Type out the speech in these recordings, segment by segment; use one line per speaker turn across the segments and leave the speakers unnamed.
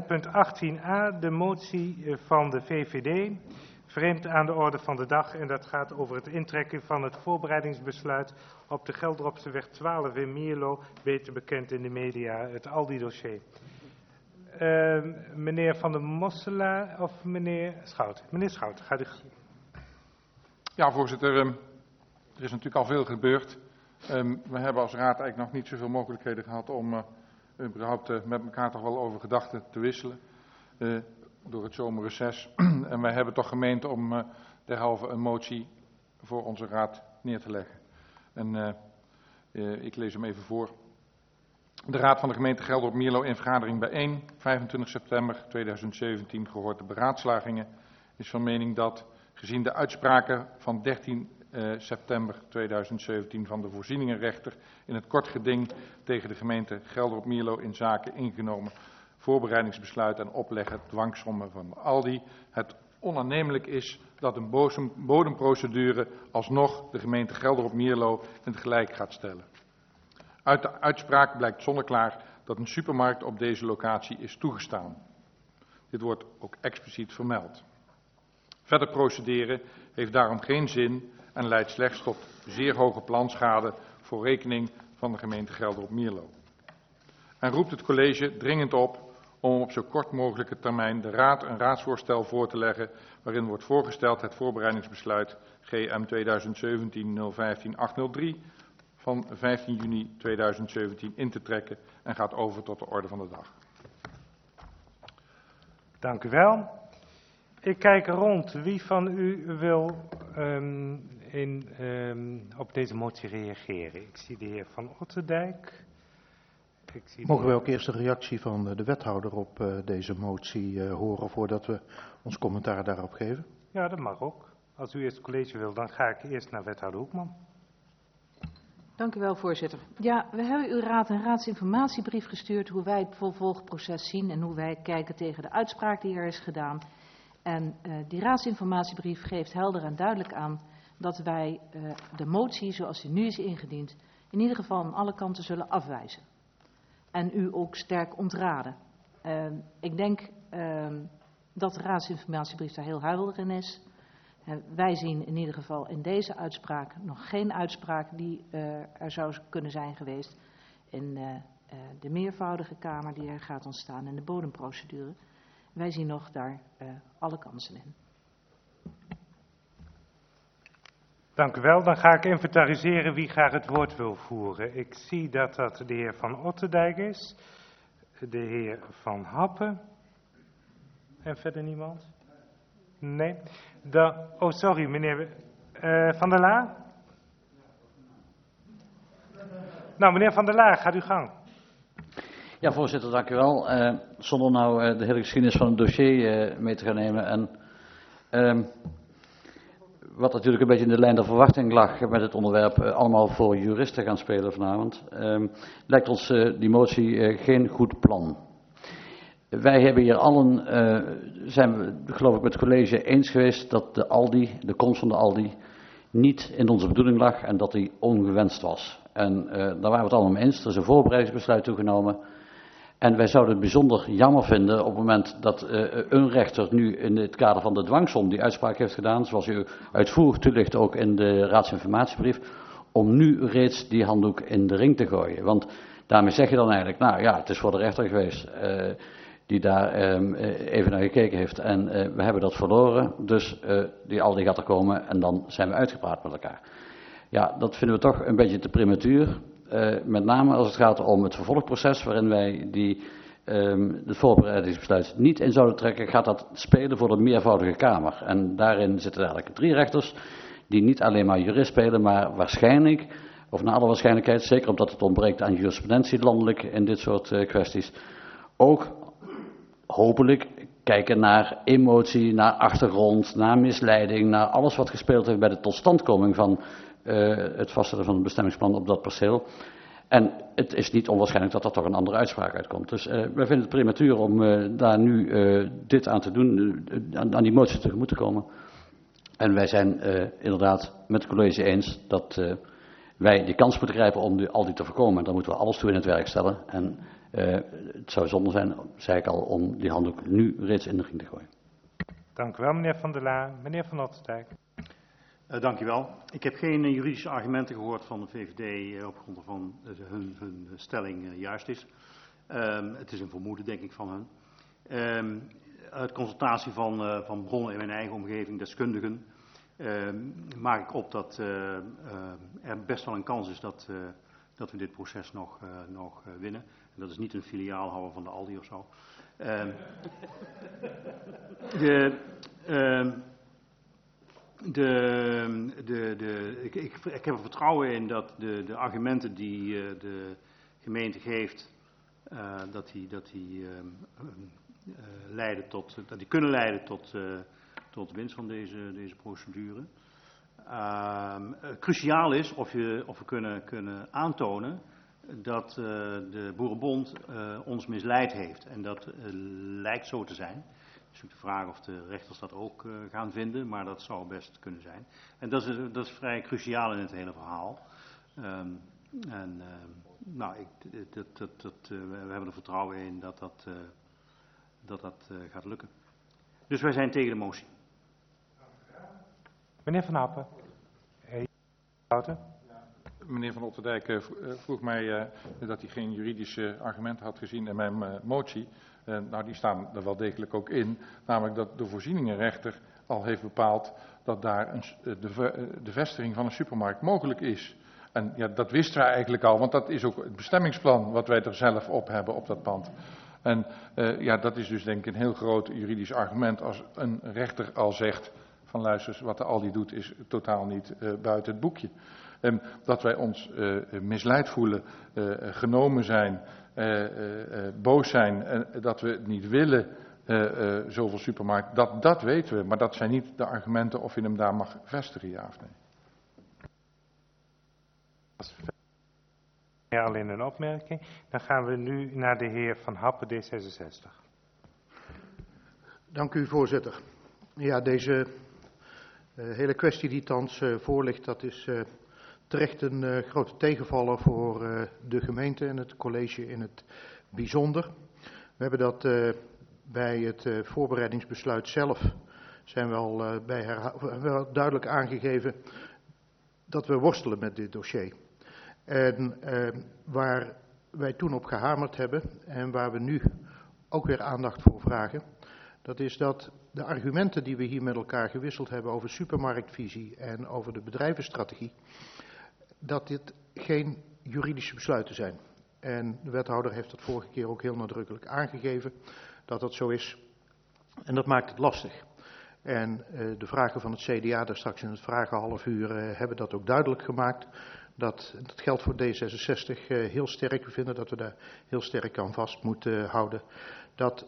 punt 18a, de motie van de VVD, vreemd aan de orde van de dag. En dat gaat over het intrekken van het voorbereidingsbesluit op de Geldropseweg 12 in Mierlo, beter bekend in de media, het Aldi-dossier. Meneer Van der Mosselaar of meneer Schout? Meneer Schout, gaat u.
Ja, voorzitter, er is natuurlijk al veel gebeurd. We hebben als raad eigenlijk nog niet zoveel mogelijkheden gehad om überhaupt met elkaar toch wel over gedachten te wisselen door het zomerreces. En wij hebben toch gemeend om derhalve een motie voor onze raad neer te leggen. En ik lees hem even voor. De Raad van de Gemeente Gelderop-Mierlo in vergadering bijeen, 25 september 2017, gehoord de beraadslagingen, is van mening dat, gezien de uitspraken van 13 september 2017 van de voorzieningenrechter in het kort geding tegen de gemeente Gelderop-Mierlo in zaken ingenomen voorbereidingsbesluit en opleggen dwangsommen van Aldi, het onaannemelijk is dat een bodemprocedure alsnog de gemeente Gelderop-Mierlo in het gelijk gaat stellen. Uit de uitspraak blijkt zonneklaar dat een supermarkt op deze locatie is toegestaan. Dit wordt ook expliciet vermeld. Verder procederen heeft daarom geen zin en leidt slechts tot zeer hoge planschade voor rekening van de gemeente Gelderop-Mierlo. En roept het college dringend op om op zo kort mogelijke termijn de raad een raadsvoorstel voor te leggen waarin wordt voorgesteld het voorbereidingsbesluit GM 2017-015-803 van 15 juni 2017 in te trekken en gaat over tot de orde van de dag.
Dank u wel. Ik kijk rond. Wie van u wil op deze motie reageren? Ik zie de heer Van Otterdijk.
Mogen we ook eerst de reactie van de wethouder op deze motie horen voordat we ons commentaar daarop geven?
Ja, dat mag ook. Als u eerst het college wil, dan ga ik eerst naar wethouder Hoekman.
Dank u wel, voorzitter. Ja, we hebben uw raad een raadsinformatiebrief gestuurd hoe wij het vervolgproces zien en hoe wij kijken tegen de uitspraak die er is gedaan. En die raadsinformatiebrief geeft helder en duidelijk aan dat wij de motie zoals die nu is ingediend in ieder geval aan alle kanten zullen afwijzen. En u ook sterk ontraden. Ik denk dat de raadsinformatiebrief daar heel helder in is. Wij zien in ieder geval in deze uitspraak nog geen uitspraak die er zou kunnen zijn geweest in de meervoudige kamer die er gaat ontstaan in de bodemprocedure. Wij zien nog daar alle kansen in.
Dank u wel. Dan ga ik inventariseren wie graag het woord wil voeren. Ik zie dat dat de heer Van Otterdijk is, de heer Van Happen en verder niemand? Nee. Oh, sorry, meneer Van der Laar. Nou, meneer Van der Laar, gaat uw gang.
Ja, voorzitter, dank u wel. Zonder nou de hele geschiedenis van het dossier mee te gaan nemen. En wat natuurlijk een beetje in de lijn der verwachting lag met het onderwerp allemaal voor juristen gaan spelen vanavond, lijkt ons die motie geen goed plan. Wij hebben hier allen, zijn we geloof ik met het college eens geweest dat de komst van de Aldi niet in onze bedoeling lag en dat die ongewenst was. En daar waren we het allemaal mee eens. Er is een voorbereidingsbesluit toegenomen. En wij zouden het bijzonder jammer vinden op het moment dat een rechter nu in het kader van de dwangsom die uitspraak heeft gedaan, zoals u uitvoerig toelicht ook in de raadsinformatiebrief, om nu reeds die handdoek in de ring te gooien. Want daarmee zeg je dan eigenlijk, nou ja, het is voor de rechter geweest die daar even naar gekeken heeft en we hebben dat verloren, dus die Aldi gaat er komen en dan zijn we uitgepraat met elkaar. Ja, dat vinden we toch een beetje te prematuur. Met name als het gaat om het vervolgproces waarin wij het voorbereidingsbesluit niet in zouden trekken, gaat dat spelen voor de meervoudige kamer. En daarin zitten eigenlijk 3 rechters die niet alleen maar jurist spelen, maar waarschijnlijk, of naar alle waarschijnlijkheid, zeker omdat het ontbreekt aan jurisprudentie landelijk in dit soort kwesties, ook hopelijk kijken naar emotie, naar achtergrond, naar misleiding, naar alles wat gespeeld heeft bij de totstandkoming van het vaststellen van het bestemmingsplan op dat perceel. En het is niet onwaarschijnlijk dat er toch een andere uitspraak uitkomt. Dus wij vinden het prematuur om daar nu dit aan te doen, aan die motie tegemoet te komen. En wij zijn inderdaad met het college eens dat wij die kans moeten grijpen om Aldi te voorkomen. Daar moeten we alles toe in het werk stellen. En Het zou zonde zijn, zei ik al, om die handdoek nu reeds in de ring te gooien.
Dank u wel, meneer Van der Laan. Meneer Van Otterdijk.
Dank u wel. Ik heb geen juridische argumenten gehoord van de VVD op grond waarvan hun stelling juist is. Het is een vermoeden, denk ik, van hun. Uit consultatie van bronnen in mijn eigen omgeving, deskundigen, maak ik op dat er best wel een kans is dat we dit proces nog winnen. En dat is niet een filiaal houden van de Aldi of zo. Ik heb er vertrouwen in dat de argumenten die de gemeente geeft, dat die kunnen leiden tot winst van deze procedure. Cruciaal is of we kunnen aantonen dat de Boerenbond ons misleid heeft. En dat lijkt zo te zijn. Het is natuurlijk de vraag of de rechters dat ook gaan vinden, maar dat zou best kunnen zijn. En dat is vrij cruciaal in het hele verhaal. We hebben er vertrouwen in dat gaat lukken. Dus wij zijn tegen de motie.
Meneer Van Happen.
Meneer Van Otterdijk vroeg mij dat hij geen juridische argumenten had gezien in mijn motie. Nou, die staan er wel degelijk ook in. Namelijk dat de voorzieningenrechter al heeft bepaald dat daar de vestiging van een supermarkt mogelijk is. En ja, dat wisten we eigenlijk al, want dat is ook het bestemmingsplan wat wij er zelf op hebben op dat pand. En dat is dus denk ik een heel groot juridisch argument als een rechter al zegt van luister, wat de Aldi doet is totaal niet buiten het boekje. Dat wij ons misleid voelen, genomen zijn, boos zijn, dat we het niet willen, zoveel supermarkten, dat weten we. Maar dat zijn niet de argumenten of je hem daar mag vestigen, ja of nee.
Ja, alleen een opmerking. Dan gaan we nu naar de heer Van Happen, D66.
Dank u, voorzitter. Ja, deze hele kwestie die thans voor ligt, dat is terecht een grote tegenvaller voor de gemeente en het college in het bijzonder. We hebben dat bij het voorbereidingsbesluit zelf zijn we al wel duidelijk aangegeven dat we worstelen met dit dossier. En waar wij toen op gehamerd hebben en waar we nu ook weer aandacht voor vragen, dat is dat de argumenten die we hier met elkaar gewisseld hebben over supermarktvisie en over de bedrijvenstrategie, dat dit geen juridische besluiten zijn. En de wethouder heeft dat vorige keer ook heel nadrukkelijk aangegeven dat dat zo is. En dat maakt het lastig. En de vragen van het CDA, daar straks in het vragenhalfuur, hebben dat ook duidelijk gemaakt. Dat geldt voor D66 heel sterk. We vinden dat we daar heel sterk aan vast moeten houden. Dat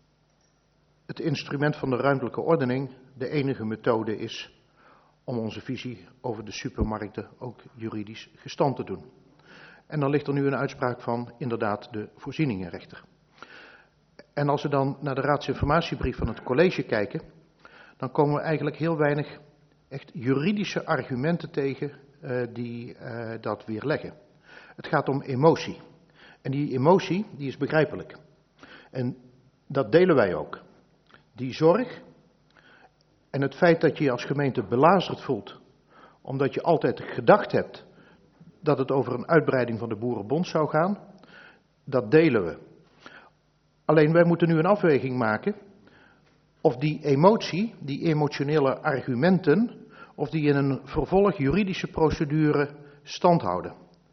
het instrument van de ruimtelijke ordening de enige methode is om onze visie over de supermarkten ook juridisch gestand te doen. En dan ligt er nu een uitspraak van inderdaad de voorzieningenrechter. En als we dan naar de raadsinformatiebrief van het college kijken, dan komen we eigenlijk heel weinig echt juridische argumenten tegen die dat weerleggen. Het gaat om emotie. En die emotie die is begrijpelijk. En dat delen wij ook. Die zorg en het feit dat je je als gemeente belazerd voelt, omdat je altijd gedacht hebt dat het over een uitbreiding van de Boerenbond zou gaan, dat delen we. Alleen wij moeten nu een afweging maken of die emotie, die emotionele argumenten, of die in een vervolg juridische procedure stand houden.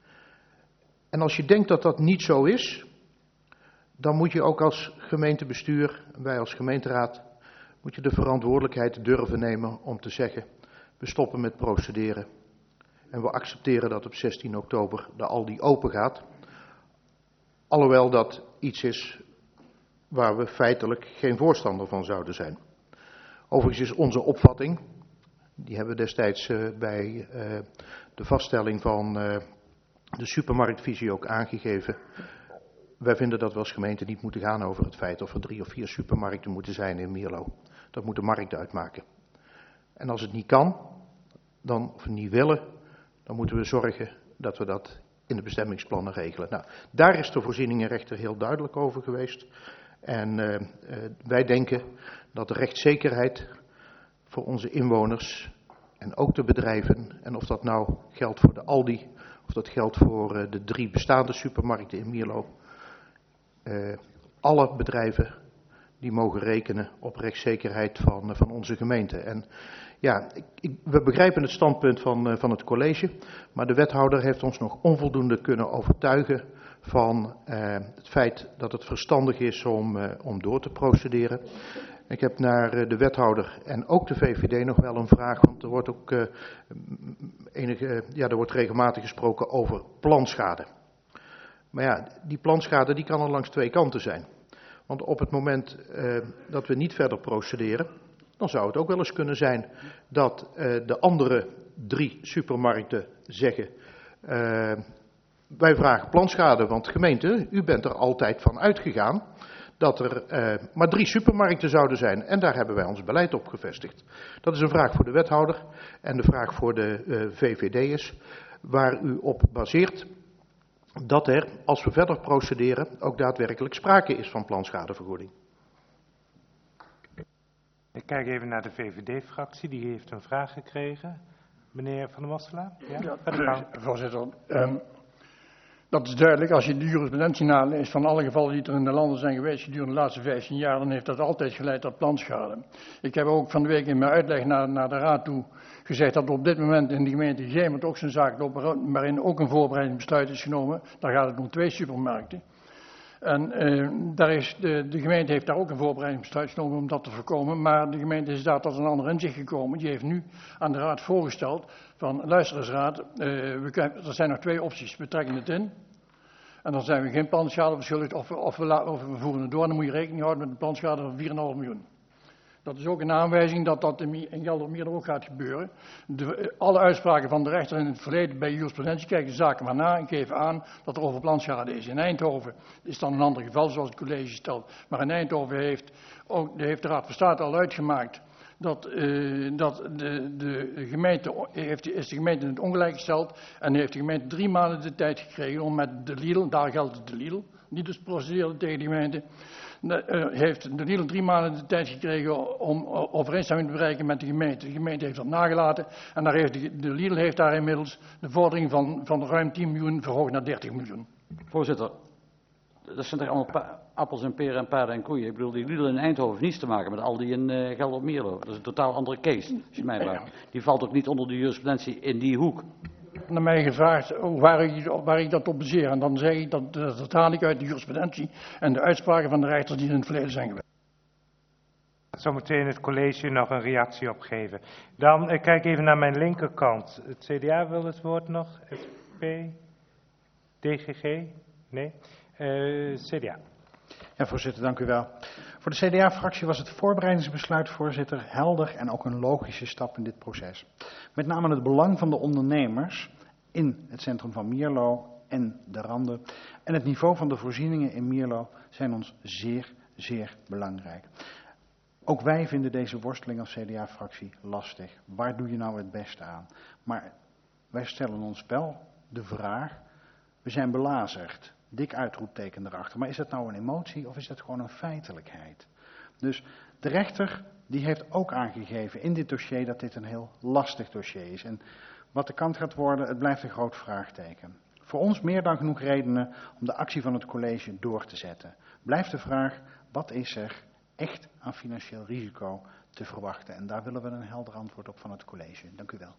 En als je denkt dat dat niet zo is, dan moet je ook als gemeentebestuur, wij als gemeenteraad, moet je de verantwoordelijkheid durven nemen om te zeggen, we stoppen met procederen. En we accepteren dat op 16 oktober de Aldi open gaat. Alhoewel dat iets is waar we feitelijk geen voorstander van zouden zijn. Overigens is onze opvatting, die hebben we destijds bij de vaststelling van de supermarktvisie ook aangegeven. Wij vinden dat we als gemeente niet moeten gaan over het feit of er 3 of 4 supermarkten moeten zijn in Mierlo. Dat moet de markt uitmaken. En als het niet kan, of we niet willen, dan moeten we zorgen dat we dat in de bestemmingsplannen regelen. Nou, daar is de voorzieningenrechter heel duidelijk over geweest. En wij denken dat de rechtszekerheid voor onze inwoners en ook de bedrijven, en of dat nou geldt voor de Aldi, of dat geldt voor de 3 bestaande supermarkten in Mierlo, alle bedrijven die mogen rekenen op rechtszekerheid van onze gemeente. En ja, we begrijpen het standpunt van het college, maar de wethouder heeft ons nog onvoldoende kunnen overtuigen van het feit dat het verstandig is om door te procederen. Ik heb naar de wethouder en ook de VVD nog wel een vraag, want er wordt ook er wordt regelmatig gesproken over planschade. Maar ja, die planschade die kan er langs 2 kanten zijn. Want op het moment dat we niet verder procederen, dan zou het ook wel eens kunnen zijn dat de andere 3 supermarkten zeggen, wij vragen planschade, want gemeente, u bent er altijd van uitgegaan dat er maar 3 supermarkten zouden zijn. En daar hebben wij ons beleid op gevestigd. Dat is een vraag voor de wethouder en de vraag voor de VVD is waar u op baseert dat er, als we verder procederen, ook daadwerkelijk sprake is van planschadevergoeding.
Ik kijk even naar de VVD-fractie, die heeft een vraag gekregen. Meneer Van der Mosselaar?
Ja, voorzitter. Dat is duidelijk. Als je de jurisprudentie naleest van alle gevallen die er in de landen zijn geweest gedurende de laatste 15 jaar, dan heeft dat altijd geleid tot planschade. Ik heb ook van de week in mijn uitleg naar de raad toe gezegd dat op dit moment in de gemeente Gemert ook zijn zaak loopt, waarin ook een voorbereidingsbesluit is genomen. Daar gaat het om 2 supermarkten. En de gemeente heeft daar ook een voorbereidingsbesluit genomen om dat te voorkomen. Maar de gemeente is daar tot een ander inzicht gekomen. Die heeft nu aan de raad voorgesteld van, luister eens raad, er zijn nog 2 opties. We trekken het in en dan zijn we geen planschade verschuldigd of we voeren het door. Dan moet je rekening houden met een planschade van 4,5 miljoen. Dat is ook een aanwijzing dat dat in Geldermeer ook gaat gebeuren. Alle uitspraken van de rechter in het verleden bij jurisprudentie kijken de zaken maar na en geven aan dat er over planschade is. In Eindhoven is dan een ander geval zoals het college stelt. Maar in Eindhoven heeft de Raad van State al uitgemaakt dat de gemeente is de gemeente in het ongelijk gesteld en heeft de gemeente 3 maanden de tijd gekregen om met de Lidl, daar geldt het de Lidl, niet dus procederen tegen de gemeente, heeft de Lidl 3 maanden de tijd gekregen om overeenstemming te bereiken met de gemeente. De gemeente heeft dat nagelaten en de Lidl heeft daar inmiddels de vordering van ruim 10 miljoen verhoogd naar 30 miljoen.
Voorzitter, dat zijn toch allemaal appels en peren en paarden en koeien. Ik bedoel, die Lidl in Eindhoven heeft niets te maken met Aldi in Geldermeer. Dat is een totaal andere case, als je mij vraagt. Die valt ook niet onder de jurisprudentie in die hoek.
Naar mij gevraagd waar ik dat op baseer. En dan zeg ik dat haal ik uit de jurisprudentie en de uitspraken van de rechters die in het verleden zijn geweest.
Zometeen het college nog een reactie op geven. Dan kijk even naar mijn linkerkant. Het CDA wil het woord nog. SP? DGG? Nee? CDA.
Ja, voorzitter, dank u wel. Voor de CDA-fractie was het voorbereidingsbesluit, voorzitter, helder en ook een logische stap in dit proces. Met name het belang van de ondernemers in het centrum van Mierlo en de randen en het niveau van de voorzieningen in Mierlo zijn ons zeer, zeer belangrijk. Ook wij vinden deze worsteling als CDA-fractie lastig. Waar doe je nou het beste aan? Maar wij stellen ons wel de vraag, we zijn belazerd. Dik uitroepteken erachter. Maar is dat nou een emotie of is dat gewoon een feitelijkheid? Dus de rechter die heeft ook aangegeven in dit dossier dat dit een heel lastig dossier is. En wat de kant gaat worden, het blijft een groot vraagteken. Voor ons meer dan genoeg redenen om de actie van het college door te zetten. Blijft de vraag, wat is er echt aan financieel risico te verwachten? En daar willen we een helder antwoord op van het college. Dank u wel.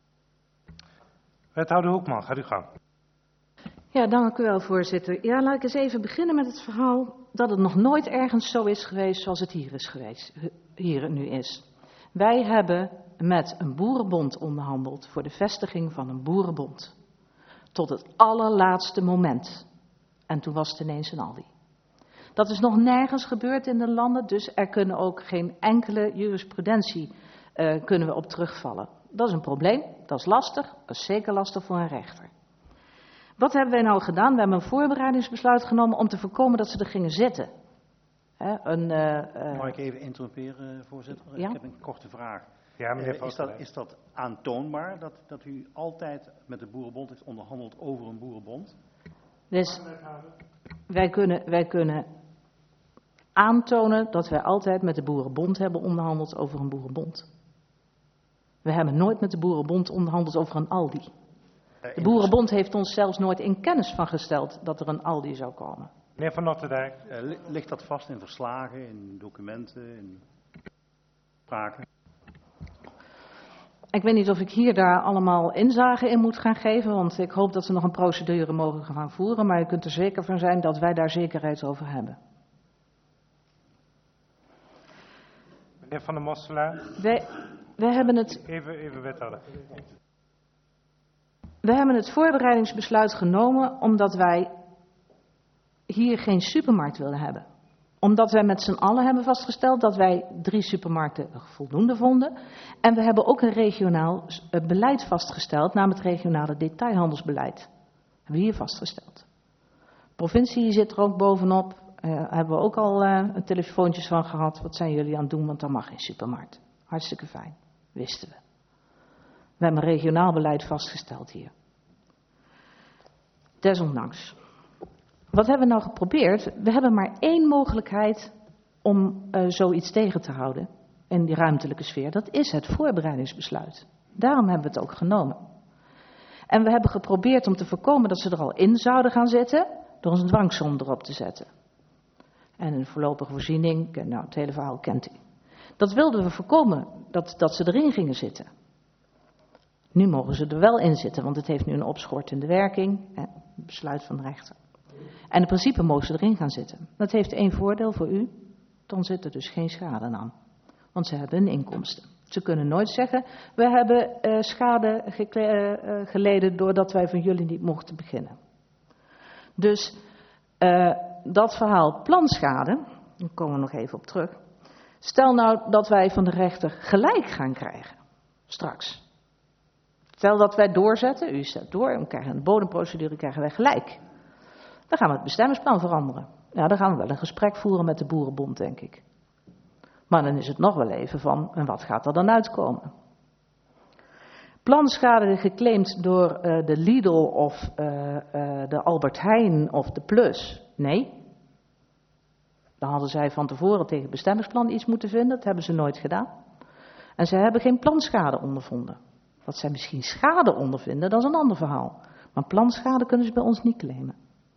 Wethouder Hoekman, gaat u gang.
Ja, dank u wel, voorzitter. Ja, laat ik eens even beginnen met het verhaal dat het nog nooit ergens zo is geweest zoals het hier nu is. Wij hebben met een boerenbond onderhandeld voor de vestiging van een boerenbond. Tot het allerlaatste moment. En toen was het ineens een Aldi. Dat is nog nergens gebeurd in de landen, dus er kunnen ook geen enkele jurisprudentie kunnen we op terugvallen. Dat is een probleem, dat is lastig, dat is zeker lastig voor een rechter. Wat hebben wij nou gedaan? We hebben een voorbereidingsbesluit genomen om te voorkomen dat ze er gingen zitten.
Mag ik even interromperen, voorzitter?
Ja?
Ik heb een korte vraag.
Ja, meneer Van Otterwijk.
Is dat aantoonbaar dat u altijd met de Boerenbond heeft onderhandeld over een Boerenbond?
Dus wij kunnen aantonen dat wij altijd met de Boerenbond hebben onderhandeld over een Boerenbond. We hebben nooit met de Boerenbond onderhandeld over een Aldi. De Boerenbond heeft ons zelfs nooit in kennis van gesteld dat er een Aldi zou komen.
Meneer Van Otterwijk.
Ligt dat vast in verslagen, in documenten, in spraken?
Ik weet niet of ik hier daar allemaal inzage in moet gaan geven, want ik hoop dat we nog een procedure mogen gaan voeren, maar u kunt er zeker van zijn dat wij daar zekerheid over hebben.
Meneer Van der Mosselaar.
Wij hebben het...
Even wethouder.
We hebben het voorbereidingsbesluit genomen omdat wij hier geen supermarkt wilden hebben. Omdat wij met z'n allen hebben vastgesteld dat wij 3 supermarkten voldoende vonden. En we hebben ook een regionaal beleid vastgesteld, namelijk het regionale detailhandelsbeleid. Dat hebben we hier vastgesteld. De provincie zit er ook bovenop. Hebben we ook al telefoontjes van gehad. Wat zijn jullie aan het doen, want dan mag geen supermarkt. Hartstikke fijn, wisten we. We hebben een regionaal beleid vastgesteld hier. Desondanks. Wat hebben we nou geprobeerd? We hebben maar 1 mogelijkheid om zoiets tegen te houden in die ruimtelijke sfeer. Dat is het voorbereidingsbesluit. Daarom hebben we het ook genomen. En we hebben geprobeerd om te voorkomen dat ze er al in zouden gaan zitten, door ons een dwangsom erop te zetten. En een voorlopige voorziening, nou het hele verhaal kent u. Dat wilden we voorkomen, dat ze erin gingen zitten. Nu mogen ze er wel in zitten, want het heeft nu een opschortende werking, besluit van de rechter. En in principe mogen ze erin gaan zitten. Dat heeft 1 voordeel voor u, dan zit er dus geen schade aan. Want ze hebben een inkomsten. Ze kunnen nooit zeggen, we hebben schade geleden doordat wij van jullie niet mochten beginnen. Dus dat verhaal planschade, daar komen we nog even op terug. Stel nou dat wij van de rechter gelijk gaan krijgen, straks. Stel dat wij doorzetten, u zet door, en we krijgen een bodemprocedure, krijgen wij gelijk. Dan gaan we het bestemmingsplan veranderen. Ja, dan gaan we wel een gesprek voeren met de Boerenbond, denk ik. Maar dan is het nog wel even van, en wat gaat er dan uitkomen? Planschade geclaimd door de Lidl of de Albert Heijn of de Plus? Nee. Dan hadden zij van tevoren tegen het bestemmingsplan iets moeten vinden, dat hebben ze nooit gedaan. En ze hebben geen planschade ondervonden. Dat zij misschien schade ondervinden, dat is een ander verhaal. Maar planschade kunnen ze bij ons niet claimen.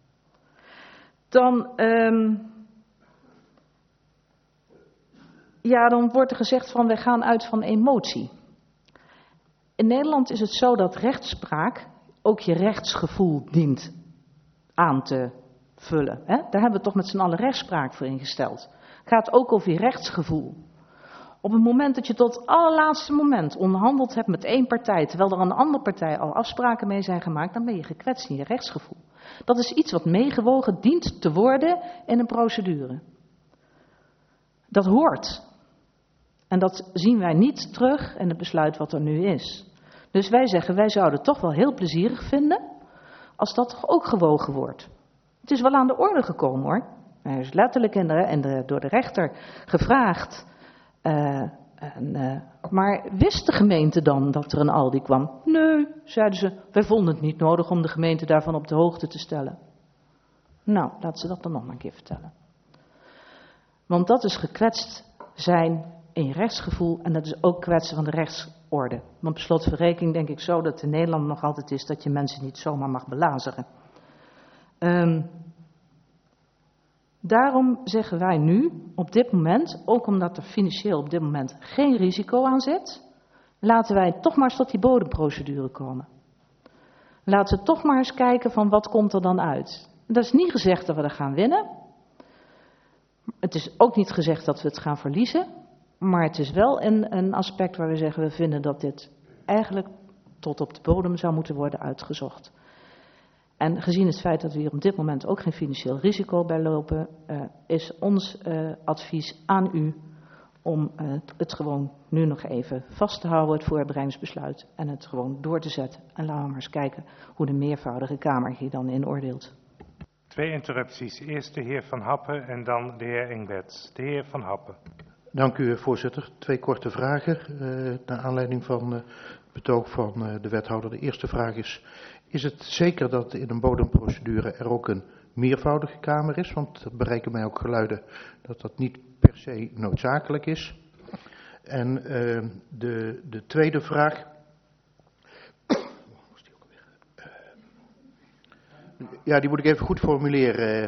Dan wordt er gezegd van, wij gaan uit van emotie. In Nederland is het zo dat rechtspraak ook je rechtsgevoel dient aan te vullen. Hè? Daar hebben we toch met z'n allen rechtspraak voor ingesteld. Het gaat ook over je rechtsgevoel. Op het moment dat je tot het allerlaatste moment onderhandeld hebt met 1 partij, terwijl er aan de andere partij al afspraken mee zijn gemaakt, dan ben je gekwetst in je rechtsgevoel. Dat is iets wat meegewogen dient te worden in een procedure. Dat hoort. En dat zien wij niet terug in het besluit wat er nu is. Dus wij zeggen, wij zouden het toch wel heel plezierig vinden als dat toch ook gewogen wordt. Het is wel aan de orde gekomen hoor. Er is letterlijk door de rechter gevraagd. Maar wist de gemeente dan dat er een Aldi kwam? Nee, zeiden ze, wij vonden het niet nodig om de gemeente daarvan op de hoogte te stellen. Nou, laat ze dat dan nog maar een keer vertellen. Want dat is gekwetst zijn in je rechtsgevoel en dat is ook kwetsen van de rechtsorde. Want per slot van rekening denk ik zo dat het in Nederland nog altijd is dat je mensen niet zomaar mag belazeren. Daarom zeggen wij nu, op dit moment, ook omdat er financieel op dit moment geen risico aan zit, laten wij toch maar eens tot die bodemprocedure komen. Laten we toch maar eens kijken van wat komt er dan uit. Dat is niet gezegd dat we er gaan winnen. Het is ook niet gezegd dat we het gaan verliezen. Maar het is wel een aspect waar we zeggen, we vinden dat dit eigenlijk tot op de bodem zou moeten worden uitgezocht. En gezien het feit dat we hier op dit moment ook geen financieel risico bij lopen, is ons advies aan u om het gewoon nu nog even vast te houden, het voorbereidingsbesluit, en het gewoon door te zetten. En laten we maar eens kijken hoe de meervoudige Kamer hier dan in oordeelt.
2 interrupties. Eerst de heer Van Happen en dan de heer Engberts. De heer Van Happen.
Dank u, voorzitter. 2 korte vragen naar aanleiding van het betoog van de wethouder. De eerste vraag is het zeker dat in een bodemprocedure er ook een meervoudige kamer is? Want er bereiken mij ook geluiden dat dat niet per se noodzakelijk is. En de tweede vraag. Ja, die moet ik even goed formuleren.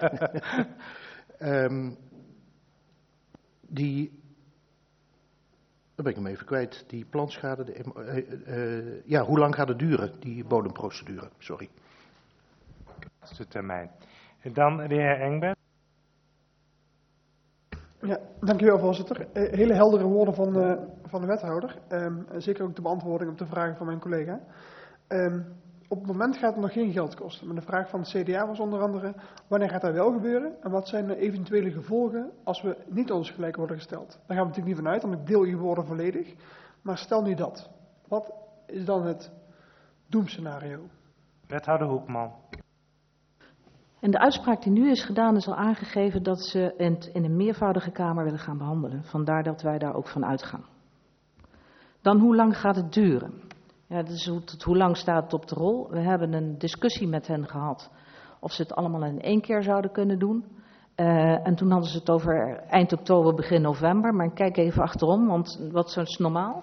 Dan ben ik hem even kwijt. Die plantschade. Hoe lang gaat het duren, die bodemprocedure? Sorry.
Laatste termijn. En dan de heer Engbert.
Ja, dank u wel, voorzitter. Hele heldere woorden van de wethouder. Zeker ook de beantwoording op de vragen van mijn collega. Op het moment gaat het nog geen geld kosten. Maar de vraag van het CDA was onder andere, wanneer gaat dat wel gebeuren? En wat zijn de eventuele gevolgen als we niet ons gelijk worden gesteld? Daar gaan we natuurlijk niet vanuit, want ik deel uw woorden volledig. Maar stel nu dat. Wat is dan het doemscenario?
Wethouder Hoekman.
En de uitspraak die nu is gedaan is al aangegeven dat ze het in een meervoudige kamer willen gaan behandelen. Vandaar dat wij daar ook van uitgaan. Dan hoe lang gaat het duren? Ja, dus hoe lang staat het op de rol? We hebben een discussie met hen gehad of ze het allemaal in 1 keer zouden kunnen doen. En toen hadden ze het over eind oktober, begin november. Maar kijk even achterom, want wat is normaal?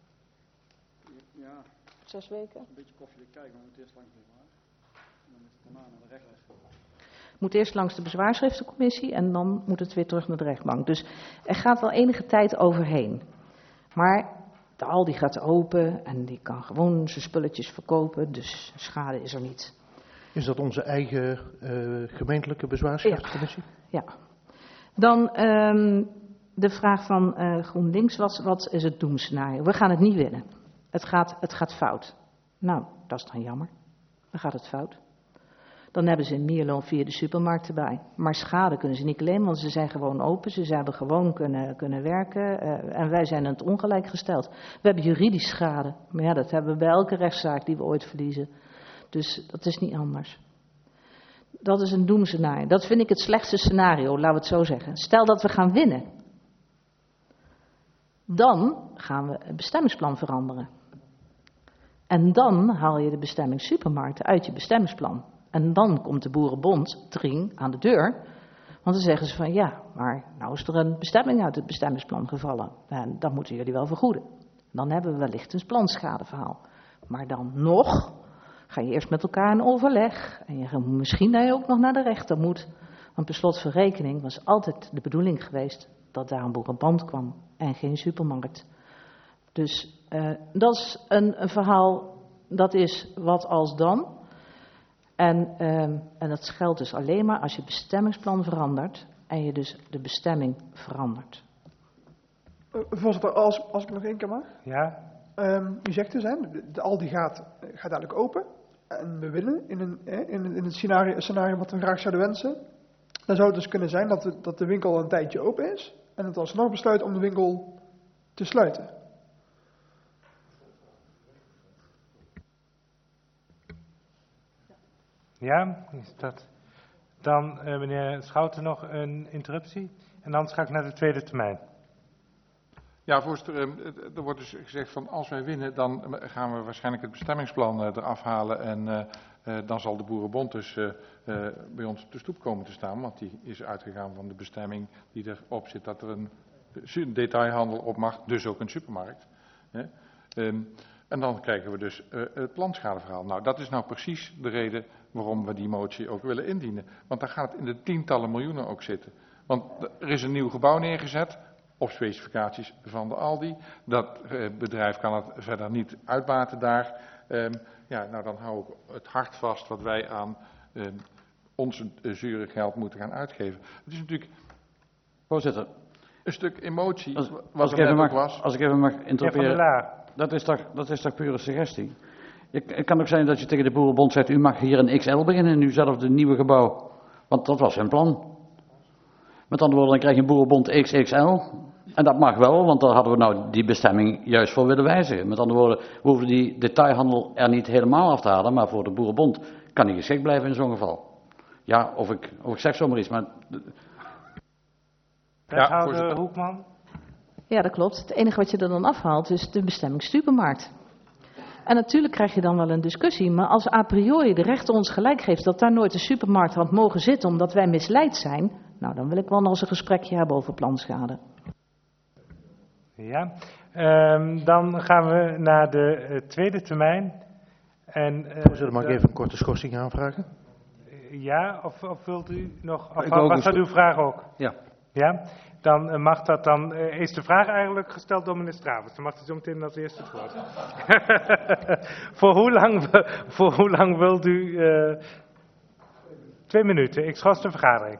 Ja.
6 weken?
Een beetje koffiedik kijken, maar we moeten eerst langs de bezwaar. En dan moet het daarna naar de rechter.
Moet eerst langs de bezwaarschriftencommissie en dan moet het weer terug naar de rechtbank. Dus er gaat wel enige tijd overheen. Maar de Aldi gaat open en die kan gewoon zijn spulletjes verkopen, dus schade is er niet.
Is dat onze eigen gemeentelijke bezwaarschriftencommissie?
Ja. Dan de vraag van GroenLinks, wat is het doemscenario? We gaan het niet winnen. Het gaat fout. Nou, dat is dan jammer. Dan gaat het fout. Dan hebben ze een meerloon via de supermarkt erbij. Maar schade kunnen ze niet claimen, want ze zijn gewoon open. Ze hebben gewoon kunnen werken en wij zijn het ongelijk gesteld. We hebben juridisch schade, maar ja, dat hebben we bij elke rechtszaak die we ooit verliezen. Dus dat is niet anders. Dat is een doemscenario. Dat vind ik het slechtste scenario, laten we het zo zeggen. Stel dat we gaan winnen. Dan gaan we het bestemmingsplan veranderen. En dan haal je de bestemming supermarkten uit je bestemmingsplan. En dan komt de Boerenbond, Tring, aan de deur. Want dan zeggen ze van ja, maar nou is er een bestemming uit het bestemmingsplan gevallen. En dat moeten jullie wel vergoeden. Dan hebben we wellicht een planschadeverhaal. Maar dan nog ga je eerst met elkaar in overleg. En je misschien dat je ook nog naar de rechter moet. Want per slot van rekening was altijd de bedoeling geweest dat daar een Boerenbond kwam en geen supermarkt. Dus dat is een verhaal, dat is wat als dan. En dat geldt dus alleen maar als je bestemmingsplan verandert en je dus de bestemming verandert.
Voorzitter, als ik nog 1 keer mag.
Ja.
U zegt dus, de Aldi gaat dadelijk open. En we willen in het scenario wat we graag zouden wensen. Dan zou het dus kunnen zijn dat de winkel een tijdje open is. En het alsnog besluit om de winkel te sluiten.
Ja, is dat. Dan meneer Schouten nog een interruptie. En dan ga ik naar de tweede termijn.
Ja, voorzitter, er wordt dus gezegd van als wij winnen, dan gaan we waarschijnlijk het bestemmingsplan eraf halen. En dan zal de Boerenbond dus bij ons op de stoep komen te staan. Want die is uitgegaan van de bestemming die erop zit dat er een detailhandel op mag, dus ook een supermarkt. En dan krijgen we dus het planschadeverhaal. Nou, dat is nou precies de reden waarom we die motie ook willen indienen. Want daar gaat het in de tientallen miljoenen ook zitten. Want er is een nieuw gebouw neergezet op specificaties van de Aldi. Dat bedrijf kan het verder niet uitbaten daar. Nou dan hou ik het hart vast wat wij aan ons zure geld moeten gaan uitgeven. Het is natuurlijk,
voorzitter,
een stuk emotie.
Als ik even mag interroperen. Dat is toch pure suggestie? Het kan ook zijn dat je tegen de Boerenbond zegt, u mag hier een XL beginnen in uwzelfde nieuwe gebouw. Want dat was hun plan. Met andere woorden, dan krijg je een Boerenbond XXL. En dat mag wel, want daar hadden we nou die bestemming juist voor willen wijzigen. Met andere woorden, we hoeven die detailhandel er niet helemaal af te halen, maar voor de Boerenbond kan die geschikt blijven in zo'n geval. Ja, of ik zeg zomaar iets, maar...
Wethouder Hoekman?
Ja, dat klopt. Het enige wat je er dan afhaalt is de bestemming supermarkt. En natuurlijk krijg je dan wel een discussie, maar als a priori de rechter ons gelijk geeft dat daar nooit een supermarkt had mogen zitten omdat wij misleid zijn, nou dan wil ik wel nog eens een gesprekje hebben over planschade.
Ja, dan gaan we naar de tweede termijn.
Voorzitter, mag ik even een korte schorsing aanvragen?
Ja, of wilt u nog, of
Ik ook
was dat uw vraag ook?
Ja.
Ja, dan mag dat, dan is de vraag eigenlijk gesteld door meneer Stravens. Dan mag u zo meteen als eerste het woord. voor hoe lang wilt u? 2 minuten, ik schors de vergadering.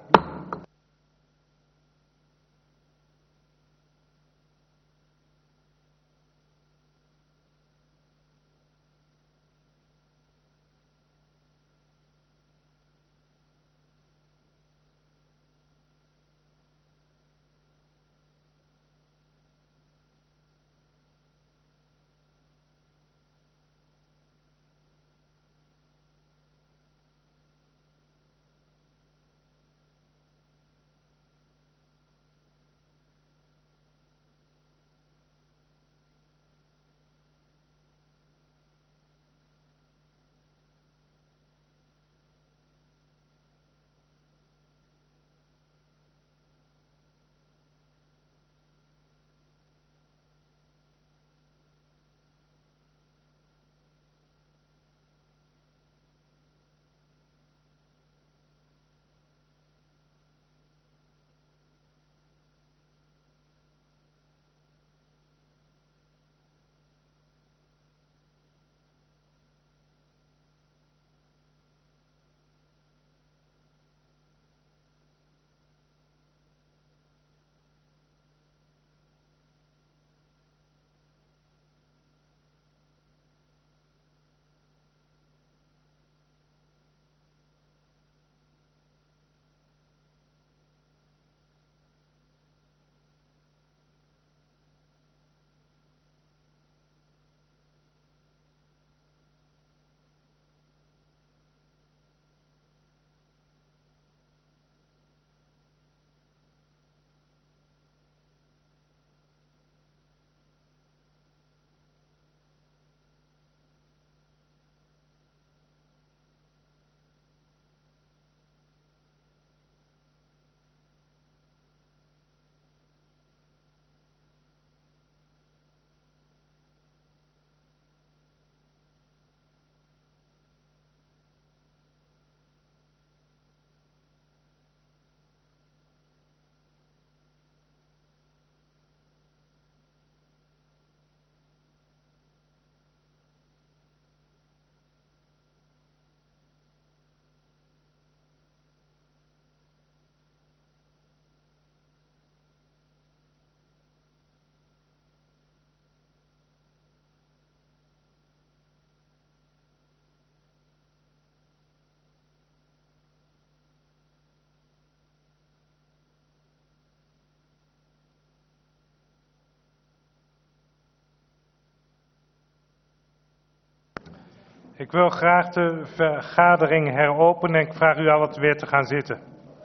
Ik wil graag de vergadering heropenen en ik vraag u allen weer te gaan zitten.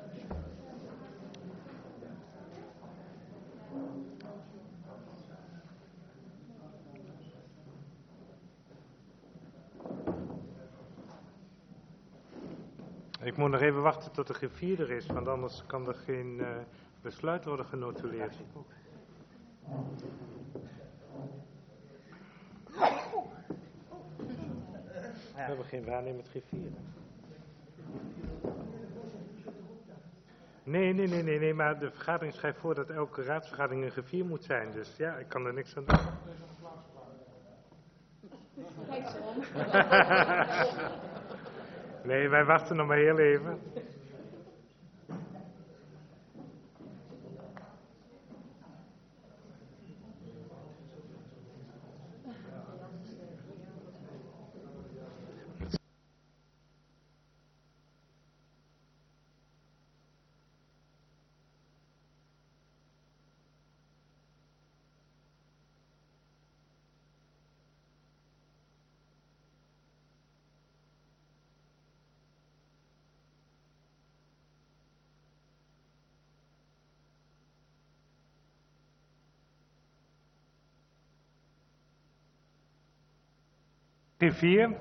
Ik moet nog even wachten tot de griffier er is, want anders kan er geen besluit worden genotuleerd. We hebben geen waarnemend griffier. Nee, maar de vergadering schrijft voor dat elke raadsvergadering een griffier moet zijn. Dus ja, ik kan er niks aan doen. Nee, wij wachten nog maar heel even. Griffier.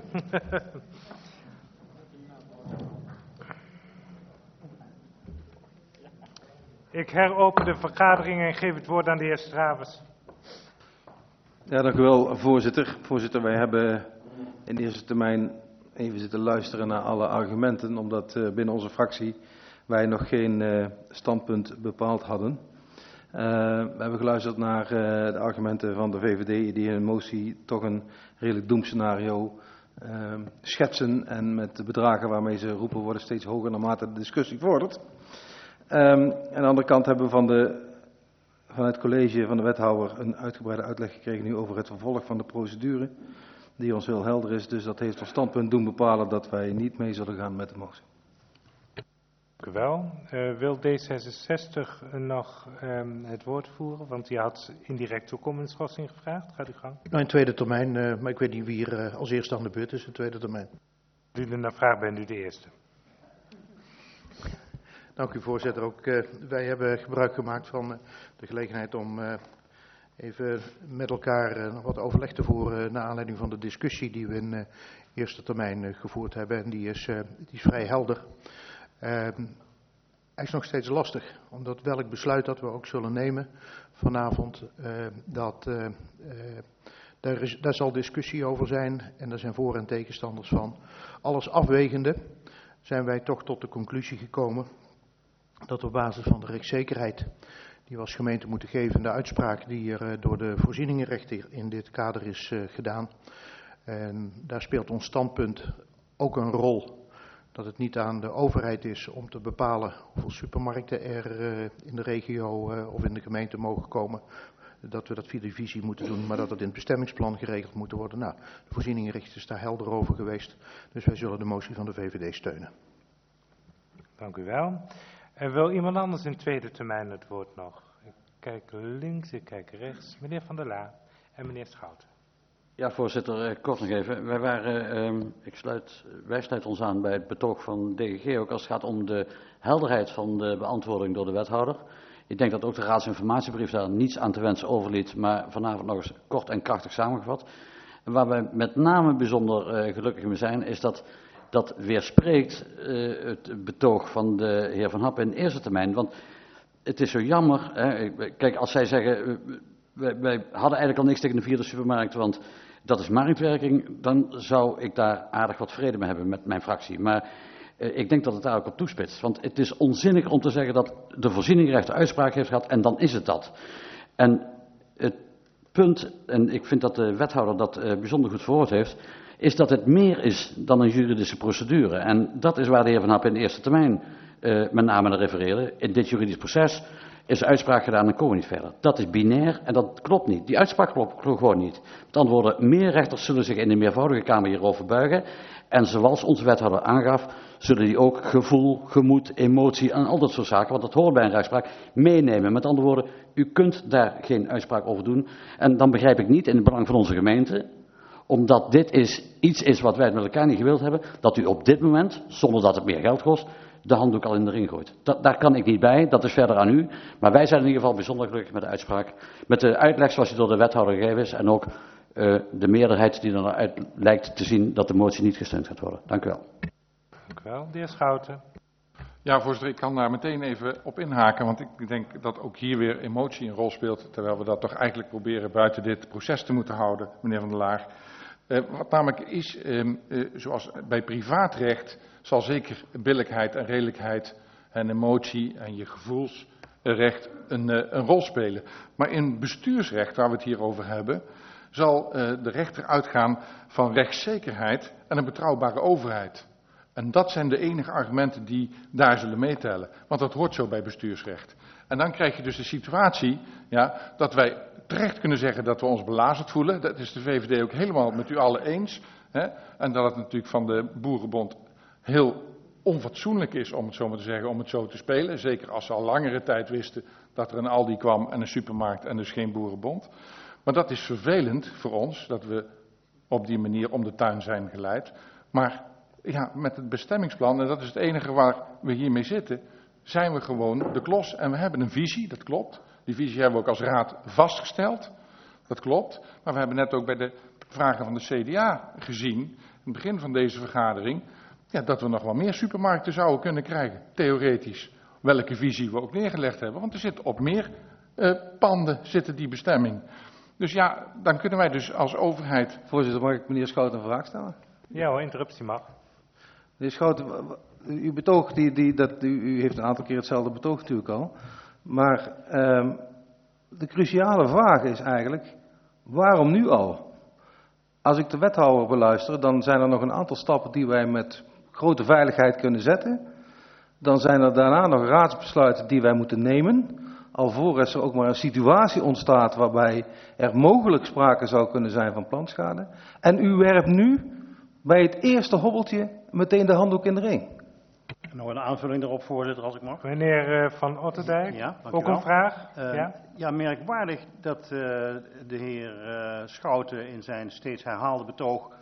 Ik heropen de vergadering en geef het woord aan de heer Stravers.
Ja, dank u wel, voorzitter. Voorzitter, wij hebben in eerste termijn even zitten luisteren naar alle argumenten, omdat binnen onze fractie wij nog geen standpunt bepaald hadden. We hebben geluisterd naar de argumenten van de VVD, die in een motie toch een redelijk doemscenario schetsen en met de bedragen waarmee ze roepen worden steeds hoger naarmate de discussie vordert. Aan de andere kant hebben we van het college van de wethouder een uitgebreide uitleg gekregen nu over het vervolg van de procedure, die ons heel helder is. Dus dat heeft ons standpunt doen bepalen dat wij niet mee zullen gaan met de motie.
Dank u wel. Wil D66 nog het woord voeren? Want die had indirect ook om een schorsing gevraagd. Gaat u gang.
Nou, in tweede termijn, maar ik weet niet wie er als eerste aan de beurt is in tweede termijn.
Als u naar vraagt, bent u de eerste.
Dank u, voorzitter. Ook wij hebben gebruik gemaakt van de gelegenheid om even met elkaar nog wat overleg te voeren naar aanleiding van de discussie die we in eerste termijn gevoerd hebben. En die is vrij helder. Hij is nog steeds lastig, omdat welk besluit dat we ook zullen nemen vanavond, daar zal discussie over zijn en er zijn voor- en tegenstanders van. Alles afwegende zijn wij toch tot de conclusie gekomen dat op basis van de rechtszekerheid die we als gemeente moeten geven, de uitspraak die er door de voorzieningenrechter in dit kader is gedaan, en daar speelt ons standpunt ook een rol. Dat het niet aan de overheid is om te bepalen hoeveel supermarkten er in de regio of in de gemeente mogen komen. Dat we dat via de visie moeten doen, maar dat het in het bestemmingsplan geregeld moet worden. Nou, de voorzieningenrechter is daar helder over geweest. Dus wij zullen de motie van de VVD steunen.
Dank u wel. Wil iemand anders in tweede termijn het woord nog? Ik kijk links, ik kijk rechts. Meneer Van der Laan en meneer Schouten.
Ja, voorzitter, kort nog even. Wij sluiten ons aan bij het betoog van DGG, ook als het gaat om de helderheid van de beantwoording door de wethouder. Ik denk dat ook de raadsinformatiebrief daar niets aan te wensen overliet, maar vanavond nog eens kort en krachtig samengevat. En waar wij met name bijzonder gelukkig mee zijn, is dat weerspreekt het betoog van de heer Van Happen in eerste termijn. Want het is zo jammer, kijk, als zij zeggen, wij hadden eigenlijk al niks tegen de vierde supermarkt, want dat is marktwerking, dan zou ik daar aardig wat vrede mee hebben met mijn fractie. Maar ik denk dat het daar ook op toespitst. Want het is onzinnig om te zeggen dat de voorzieningenrechter uitspraak heeft gehad en dan is het dat. En het punt, en ik vind dat de wethouder dat bijzonder goed verwoord heeft, is dat het meer is dan een juridische procedure. En dat is waar de heer Van Happen in de eerste termijn met name naar refereerde. In dit juridisch proces is de uitspraak gedaan en komen we niet verder. Dat is binair en dat klopt niet. Die uitspraak klopt gewoon niet. Met andere woorden, meer rechters zullen zich in de meervoudige Kamer hierover buigen. En zoals onze wethouder aangaf, zullen die ook gevoel, gemoed, emotie en al dat soort zaken, want dat hoort bij een rechtspraak, meenemen. Met andere woorden, u kunt daar geen uitspraak over doen. En dan begrijp ik niet in het belang van onze gemeente, omdat dit iets is wat wij met elkaar niet gewild hebben, dat u op dit moment, zonder dat het meer geld kost, de handdoek al in de ring gooit. Daar kan ik niet bij, dat is verder aan u. Maar wij zijn in ieder geval bijzonder gelukkig met de uitspraak. Met de uitleg zoals die door de wethouder gegeven is. En ook de meerderheid die eruit lijkt te zien dat de motie niet gesteund gaat worden. Dank u wel.
Dank u wel. De heer Schouten.
Ja, voorzitter, ik kan daar meteen even op inhaken. Want ik denk dat ook hier weer emotie een rol speelt. Terwijl we dat toch eigenlijk proberen buiten dit proces te moeten houden, meneer Van der Laar. Wat namelijk is, zoals bij privaatrecht zal zeker billijkheid en redelijkheid en emotie en je gevoelsrecht een rol spelen. Maar in bestuursrecht, waar we het hier over hebben, zal de rechter uitgaan van rechtszekerheid en een betrouwbare overheid. En dat zijn de enige argumenten die daar zullen meetellen. Want dat hoort zo bij bestuursrecht. En dan krijg je dus de situatie, ja, dat wij terecht kunnen zeggen dat we ons belazerd voelen. Dat is de VVD ook helemaal met u allen eens. Hè? En dat het natuurlijk van de Boerenbond heel onfatsoenlijk is, om het zo maar te zeggen, om het zo te spelen. Zeker als ze al langere tijd wisten dat er een Aldi kwam en een supermarkt en dus geen Boerenbond. Maar dat is vervelend voor ons, dat we op die manier om de tuin zijn geleid. Maar ja, met het bestemmingsplan, en dat is het enige waar we hiermee zitten, zijn we gewoon de klos. En we hebben een visie, dat klopt. Die visie hebben we ook als raad vastgesteld. Dat klopt. Maar we hebben net ook bij de vragen van de CDA gezien, in het begin van deze vergadering, ja, dat we nog wel meer supermarkten zouden kunnen krijgen, theoretisch. Welke visie we ook neergelegd hebben, want er zit op meer panden zitten die bestemming. Dus ja, dan kunnen wij dus als overheid...
Voorzitter, mag ik meneer Schouten een vraag stellen?
Ja hoor, interruptie mag.
Meneer Schouten, uw betoog, u heeft een aantal keer hetzelfde betoog natuurlijk al. Maar de cruciale vraag is eigenlijk, waarom nu al? Als ik de wethouder beluister, dan zijn er nog een aantal stappen die wij met grote veiligheid kunnen zetten. Dan zijn er daarna nog raadsbesluiten die wij moeten nemen, alvorens er ook maar een situatie ontstaat waarbij er mogelijk sprake zou kunnen zijn van plantschade. En u werpt nu bij het eerste hobbeltje meteen de handdoek in de ring.
Nog een aanvulling daarop, voorzitter, als ik mag.
Meneer Van Otterdijk,
Ja, dank
ook
u wel.
een vraag?
Ja, merkwaardig dat de heer Schouten in zijn steeds herhaalde betoog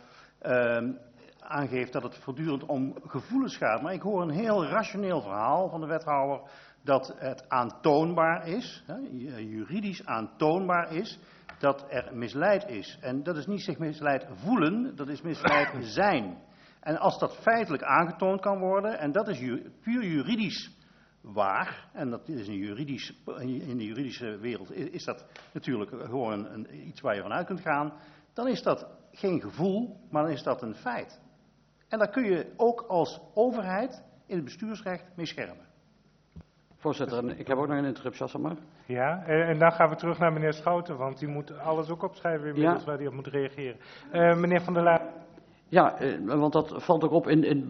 aangeeft dat het voortdurend om gevoelens gaat. Maar ik hoor een heel rationeel verhaal van de wethouder dat het aantoonbaar is, juridisch aantoonbaar is, dat er misleid is. En dat is niet zich misleid voelen, dat is misleid zijn. En als dat feitelijk aangetoond kan worden, en dat is puur juridisch waar, en dat is in de juridische wereld is dat natuurlijk gewoon iets waar je vanuit kunt gaan, dan is dat geen gevoel, maar dan is dat een feit. En daar kun je ook als overheid in het bestuursrecht mee schermen.
Voorzitter, ik heb ook nog een interruptie, als dat mag.
Ja, en dan gaan we terug naar meneer Schouten, want die moet alles ook opschrijven inmiddels waar hij op moet reageren. Meneer Van der Laan.
Ja, want dat valt ook op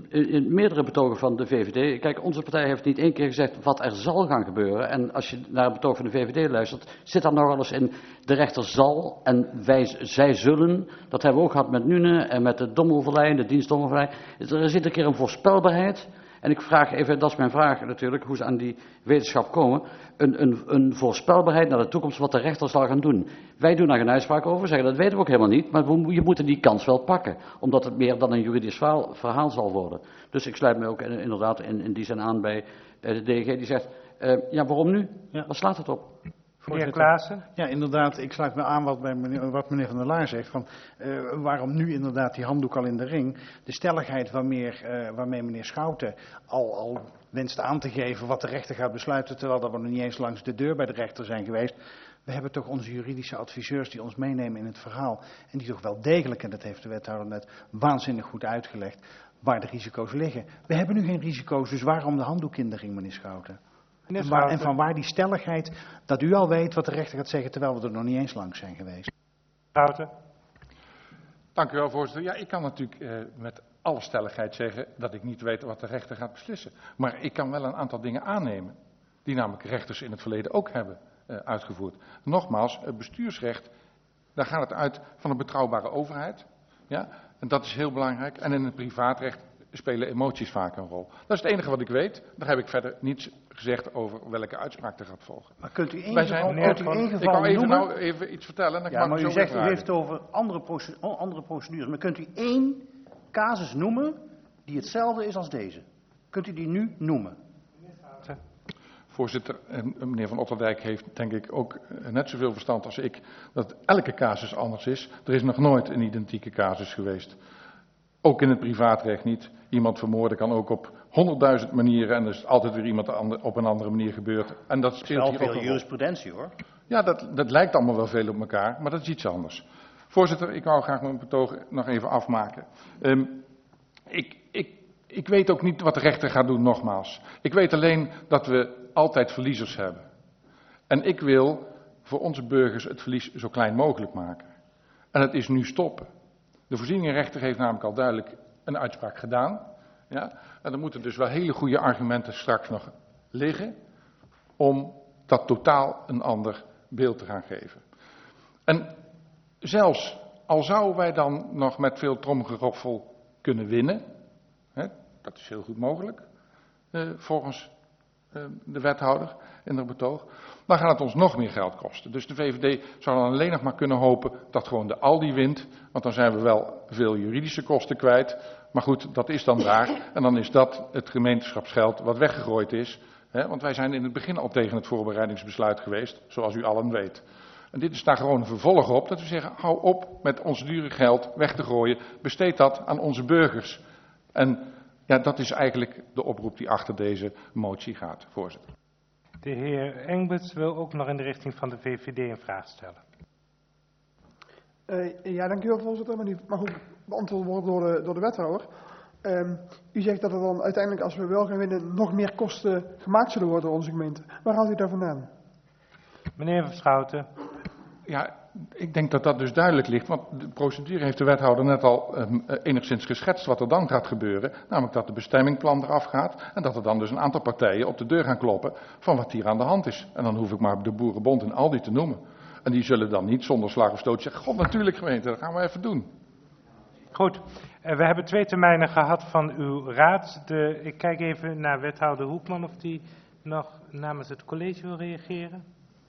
in meerdere betogen van de VVD. Kijk, onze partij heeft niet één keer gezegd wat er zal gaan gebeuren. En als je naar het betoog van de VVD luistert, zit daar nog alles in de rechter zal en zij zullen. Dat hebben we ook gehad met Nune en met de Dommelverlei, de dienst Dommelverlei. Er zit een keer een voorspelbaarheid. En ik vraag even, dat is mijn vraag natuurlijk, hoe ze aan die wetenschap komen. Een voorspelbaarheid naar de toekomst wat de rechter zal gaan doen. Wij doen daar geen uitspraak over, zeggen dat weten we ook helemaal niet. Maar je moet die kans wel pakken. Omdat het meer dan een juridisch verhaal zal worden. Dus ik sluit me ook inderdaad in die zin aan bij de DG die zegt, ja waarom nu? Ja. Wat slaat het op?
Meneer Klaassen?
Ja, inderdaad, ik sluit me aan wat meneer Van der Laar zegt. Van, waarom nu inderdaad die handdoek al in de ring? De stelligheid waarmee meneer Schouten al wenst aan te geven wat de rechter gaat besluiten, terwijl dat we nog niet eens langs de deur bij de rechter zijn geweest. We hebben toch onze juridische adviseurs die ons meenemen in het verhaal. En die toch wel degelijk, en dat heeft de wethouder net waanzinnig goed uitgelegd, waar de risico's liggen. We hebben nu geen risico's, dus waarom de handdoek in de ring, meneer Schouten? En van waar die stelligheid dat u al weet wat de rechter gaat zeggen, terwijl we er nog niet eens langs zijn geweest.
Schouten.
Dank u wel, voorzitter. Ja, ik kan natuurlijk met alle stelligheid zeggen dat ik niet weet wat de rechter gaat beslissen. Maar ik kan wel een aantal dingen aannemen, die namelijk rechters in het verleden ook hebben uitgevoerd. Nogmaals, het bestuursrecht, daar gaat het uit van een betrouwbare overheid. Ja? En dat is heel belangrijk. En in het privaatrecht spelen emoties vaak een rol. Dat is het enige wat ik weet. Daar heb ik verder niets gezegd over welke uitspraak er gaat volgen.
Maar kunt u één
ik wou even iets vertellen. Dan
maar u zegt, u heeft het over andere procedures. Maar kunt u één casus noemen die hetzelfde is als deze? Kunt u die nu noemen?
Voorzitter, meneer Van Otterdijk heeft denk ik ook net zoveel verstand als ik dat elke casus anders is. Er is nog nooit een identieke casus geweest. Ook in het privaatrecht niet. Iemand vermoorden kan ook op 100.000 manieren en er is altijd weer iemand op een andere manier gebeurd. En dat speelt hier ook
veel jurisprudentie hoor.
Ja, dat lijkt allemaal wel veel op elkaar, maar dat is iets anders. Voorzitter, ik wou graag mijn betoog nog even afmaken. Ik weet ook niet wat de rechter gaat doen, nogmaals. Ik weet alleen dat we altijd verliezers hebben. En ik wil voor onze burgers het verlies zo klein mogelijk maken. En het is nu stoppen. De voorzieningenrechter heeft namelijk al duidelijk een uitspraak gedaan. Ja? En er moeten dus wel hele goede argumenten straks nog liggen om dat totaal een ander beeld te gaan geven. En zelfs al zouden wij dan nog met veel tromgeroffel kunnen winnen, hè, dat is heel goed mogelijk, volgens de wethouder in het betoog, dan gaat het ons nog meer geld kosten. Dus de VVD zou dan alleen nog maar kunnen hopen dat gewoon de Aldi wint, want dan zijn we wel veel juridische kosten kwijt. Maar goed, dat is dan daar. En dan is dat het gemeenschapsgeld wat weggegooid is. Hè, want wij zijn in het begin al tegen het voorbereidingsbesluit geweest, zoals u allen weet. En dit is daar gewoon een vervolg op, dat we zeggen, hou op met ons dure geld weg te gooien, besteed dat aan onze burgers. En ja, dat is eigenlijk de oproep die achter deze motie gaat, voorzitter.
De heer Engberts wil ook nog in de richting van de VVD een vraag stellen.
Ja, dank u wel, voorzitter, maar die mag ook beantwoord worden door de wethouder. U zegt dat er dan uiteindelijk, als we wel gaan winnen, nog meer kosten gemaakt zullen worden door onze gemeente. Waar haalt u daar vandaan?
Meneer Verschouten.
Ja, ik denk dat dat dus duidelijk ligt, want de procedure heeft de wethouder net al enigszins geschetst wat er dan gaat gebeuren. Namelijk dat de bestemmingplan eraf gaat en dat er dan dus een aantal partijen op de deur gaan kloppen van wat hier aan de hand is. En dan hoef ik maar de Boerenbond en Aldi te noemen. En die zullen dan niet zonder slag of stoot zeggen, god natuurlijk gemeente, dat gaan we even doen.
Goed, we hebben 2 termijnen gehad van uw raad. Ik kijk even naar wethouder Hoekman of die nog namens het college wil reageren.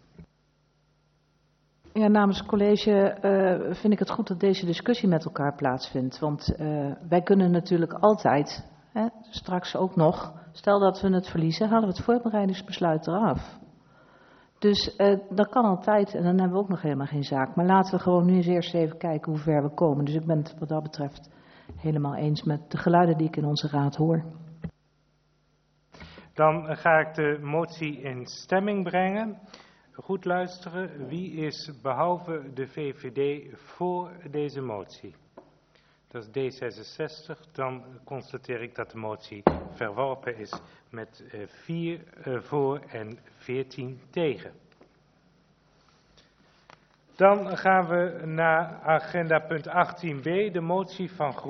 Ja, namens het college vind ik het goed dat deze discussie met elkaar plaatsvindt. Want wij kunnen natuurlijk altijd, straks ook nog, stel dat we het verliezen, halen we het voorbereidingsbesluit eraf. Dus dat kan altijd en dan hebben we ook nog helemaal geen zaak. Maar laten we gewoon nu eens eerst even kijken hoe ver we komen. Dus ik ben het wat dat betreft helemaal eens met de geluiden die ik in onze raad hoor.
Dan ga ik de motie in stemming brengen. Goed luisteren, wie is behalve de VVD voor deze motie? Dat is D66, dan constateer ik dat de motie verworpen is met 4 voor en 14 tegen. Dan gaan we naar agenda punt 18b, de motie van